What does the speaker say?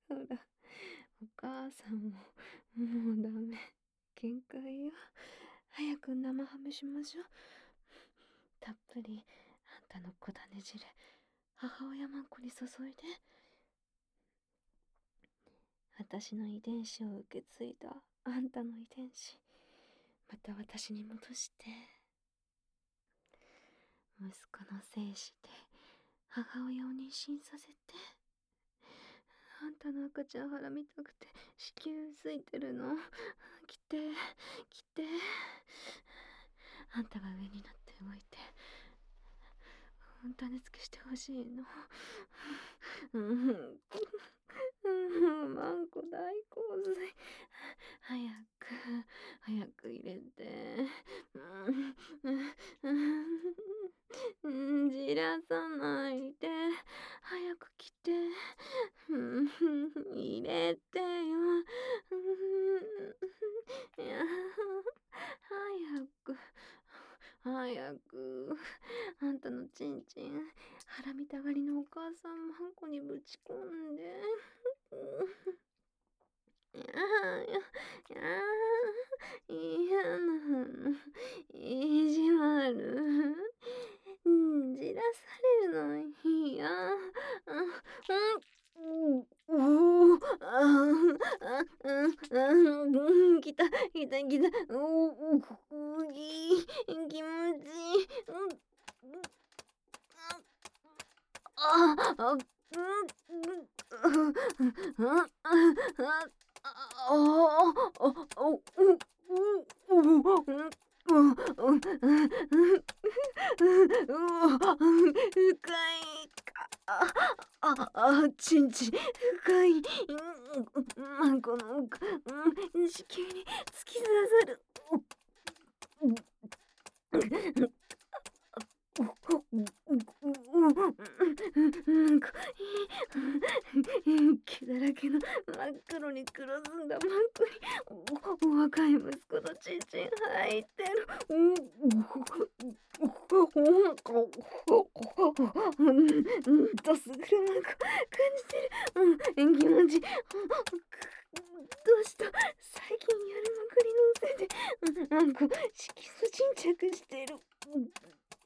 ほら、お母さんも、もうダメ。限界よ。早く生ハムしましょう。たっぷり、あんたの小種汁、母親マンコに注いで。私の遺伝子を受け継いだあんたの遺伝子、また私に戻して。息子の精子で母親を妊娠させて。あんたの赤ちゃん腹見たくて子宮ついてるの。来て来て。あんたが上になって動いて種付けしてほしいの。マンコ大洪水。早く入れて。じらさないで。早く来て。入れてよ。早く。あんたのちんちん、腹見たがりのお母さんマンコにぶち込んで。嫌なの。意地悪。じらされるの嫌。おお、来た。気持ちいい。ああ、ちんちん、深い。マンコの奥、子宮に突き刺さる。なんか、毛だらけの真っ黒に黒ずんだマンコに、若い息子のちんちん入ってる。とすぐるマンコ感じてる。気持ち。どうした？最近やりまくりのせいで、マンコ色素沈着して